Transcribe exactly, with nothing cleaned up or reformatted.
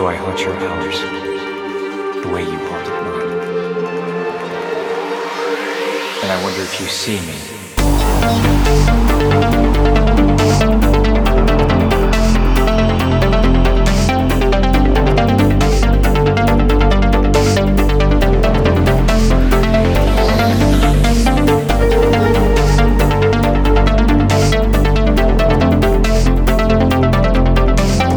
do I haunt your hours the way you haunted mine. And I wonder if you see me.